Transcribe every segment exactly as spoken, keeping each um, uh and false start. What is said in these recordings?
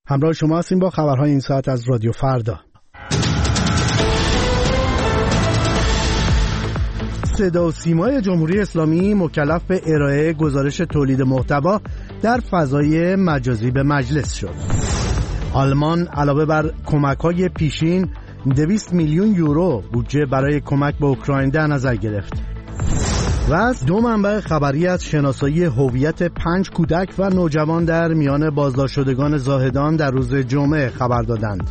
همراه شما هستیم با خبرهای این ساعت از رادیو فردا. صدا و سیمای جمهوری اسلامی مکلف به ارائه گزارش تولید محتوا در فضای مجازی به مجلس شد. آلمان علاوه بر کمک‌های پیشین دویست میلیون یورو بودجه برای کمک به اوکراین در نظر گرفت. و از دو منبع خبری از شناسایی هویت پنج کودک و نوجوان در میان بازداشت شدگان زاهدان در روز جمعه خبر دادند.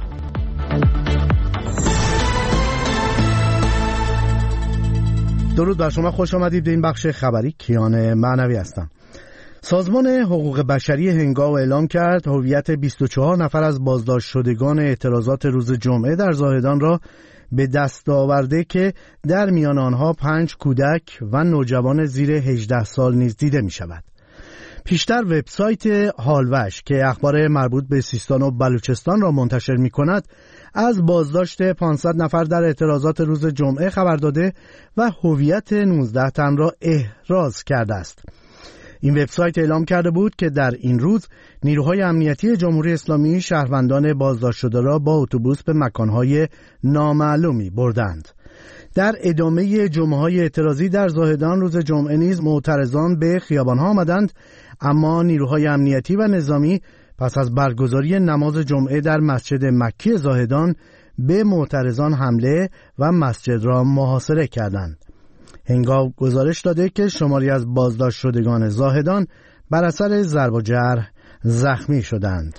درود بر شما، خوش آمدید به این بخش خبری. کیان معنوی هستم. سازمان حقوق بشری هنگاو اعلام کرد هویت بیست و چهار نفر از بازداشت شدگان اعتراضات روز جمعه در زاهدان را به دست آورده که در میان آنها پنج کودک و نوجوان زیر هجده سال نیز دیده می شود. پیشتر وبسایت هالوش که اخبار مربوط به سیستان و بلوچستان را منتشر می کند از بازداشت پانصد نفر در اعتراضات روز جمعه خبر داده و هویت نوزده تن را احراز کرده است. این وبسایت اعلام کرده بود که در این روز نیروهای امنیتی جمهوری اسلامی شهروندان بازداشت شده را با اتوبوس به مکانهای نامعلومی بردند. در ادامه جمعه‌های اعتراضی در زاهدان روز جمعه نیز معترضان به خیابان‌ها آمدند، اما نیروهای امنیتی و نظامی پس از برگزاری نماز جمعه در مسجد مکی زاهدان به معترضان حمله و مسجد را محاصره کردند. هنگاو گزارش داده که شماری از بازداشت شدگان زاهدان بر اثر ضرب و جرح زخمی شدند.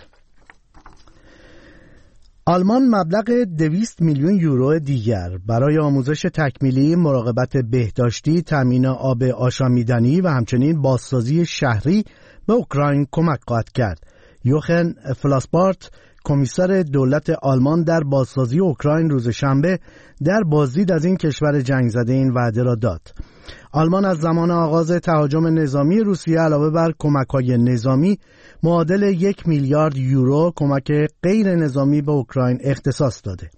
آلمان مبلغ دویست میلیون یورو دیگر برای آموزش تکمیلی، مراقبت بهداشتی، تامین آب آشامیدنی و همچنین بازسازی شهری به اوکراین کمک خواهد کرد. یوخن فلاسپارت، کمیسر دولت آلمان در بازسازی اوکراین، روز شنبه در بازدید از این کشور جنگ زده این وعده را داد. آلمان از زمان آغاز تهاجم نظامی روسیه علاوه بر کمک‌های نظامی معادل یک میلیارد یورو کمک غیر نظامی به اوکراین اختصاص داده.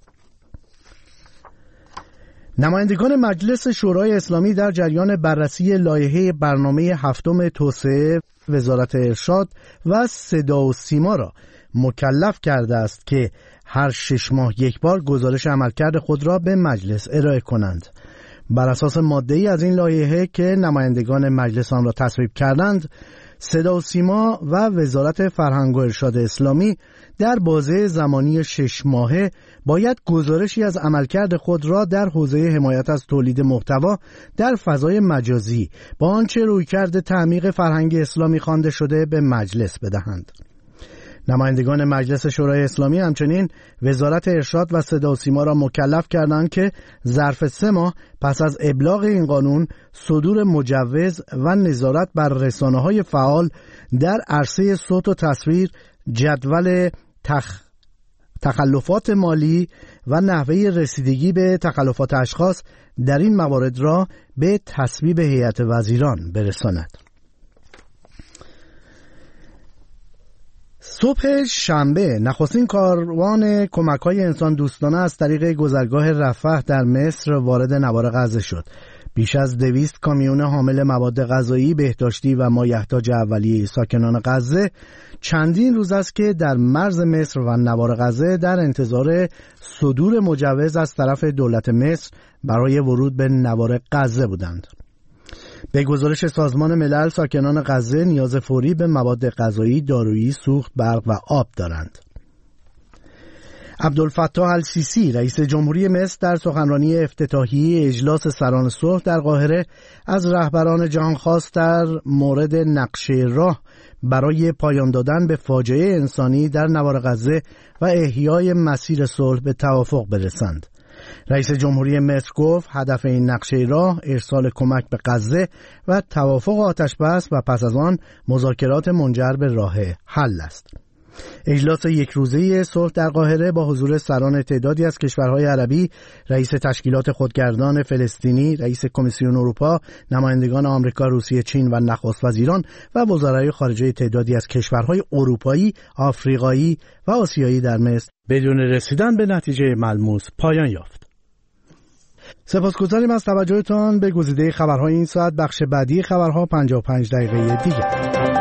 نمایندگان مجلس شورای اسلامی در جریان بررسی لایحه برنامه هفتم توسعه وزارت ارشاد و صدا و سیما را مکلف کرده است که هر شش ماه یک بار گزارش عملکرد خود را به مجلس ارائه کنند. بر اساس ماده‌ای از این لایحه که نمایندگان مجلس آن را تصویب کردند، صدا و سیما و وزارت فرهنگ و ارشاد اسلامی در بازه زمانی شش ماهه باید گزارشی از عملکرد خود را در حوزه حمایت از تولید محتوا در فضای مجازی با آنچه رویکرد تعمیق فرهنگ اسلامی خوانده شده به مجلس بدهند. نمایندگان مجلس شورای اسلامی همچنین وزارت ارشاد و صدا و سیما را مکلف کردند که ظرف سه ماه پس از ابلاغ این قانون صدور مجوز و نظارت بر رسانه‌های فعال در عرصه صوت و تصویر، جدول تخ... تخلفات مالی و نحوه رسیدگی به تخلفات اشخاص در این موارد را به تصویب هیئت وزیران برساند. صبح شنبه نخستین کاروان کمک‌های انسان دوستانه از طریق گذرگاه رفح در مصر وارد نوار غزه شد. بیش از دویست کامیون حامل مواد غذایی، بهداشتی و مایحتاج اولیه ساکنان غزه چندین روز است که در مرز مصر و نوار غزه در انتظار صدور مجوز از طرف دولت مصر برای ورود به نوار غزه بودند. به گزارش سازمان ملل، ساکنان غزه نیاز فوری به مواد غذایی، دارویی، سوخت، برق و آب دارند. عبدالفتاح السیسی، رئیس جمهوری مصر، در سخنرانی افتتاحیه اجلاس سران صلح در قاهره از رهبران جهان خواست در مورد نقشه راه برای پایان دادن به فاجعه انسانی در نوار غزه و احیای مسیر صلح به توافق برسند. رئیس جمهوری مصر گفت هدف این نقشه راه ارسال کمک به غزه و توافق آتش بس و پس از آن مذاکرات منجر به راه حل است. اجلاس یک روزه صلح در قاهره با حضور سران تعدادی از کشورهای عربی، رئیس تشکیلات خودگردان فلسطینی، رئیس کمیسیون اروپا، نمایندگان آمریکا، روسیه، چین و نخست وزیران و وزرای خارجه تعدادی از کشورهای اروپایی، آفریقایی و آسیایی در مصر بدون رسیدن به نتیجه ملموس پایان یافت. سپاسگزاریم از توجهتان به گزیده خبرهای این ساعت. بخش بعدی خبرها پنجاه و پنج دقیقه دیگر.